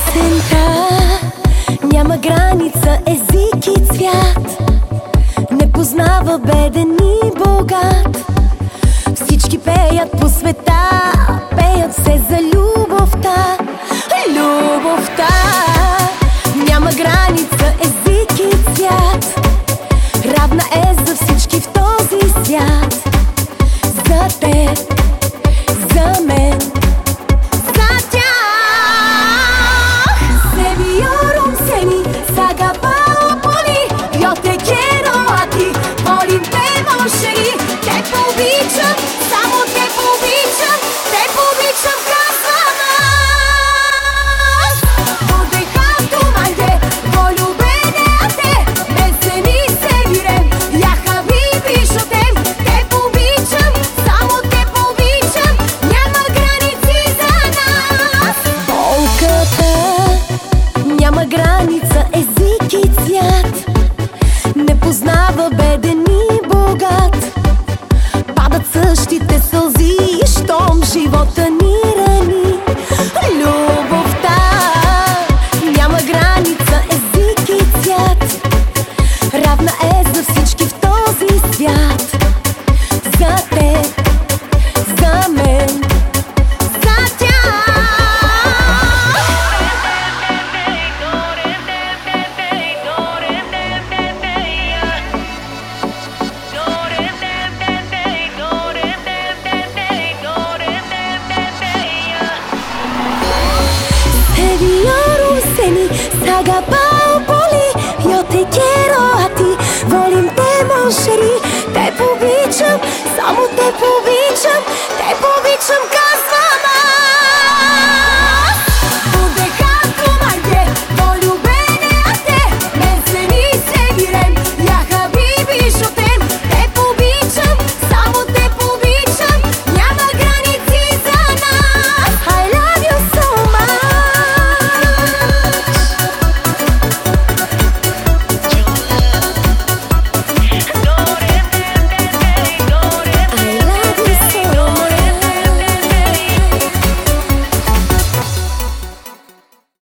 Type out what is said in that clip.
Есента няма граница, език и цвят, не познава беден и богат. Всички пеят по света, пеят се за любовта. Любовта няма граница, език и цвят, равна е за всички в този свят. За теб, за мен, за тях. Se vieron seni, s'agapao poli. Yo te quiero a ti, volim te mošeri. Te pobičam, samo te pobičam, te pobičam kasama. Dodejhatu manje, voljubene a te, me se ni seguirem, ja habibi šotem. Te pobičam, samo te pobičam, няма граници за нас. Болката няма граница, език и цвят, не познава беден и богат. Падат същите сълзи, щом живота ни рани. Любовта няма граница, език и цвят, равна е за всички в този свят. За теб, за мен, за тях. Se vieron seni, s'agapao poli. Yo te quiero a ti, volim te mošeri. Te pobičam, samo te pobičam,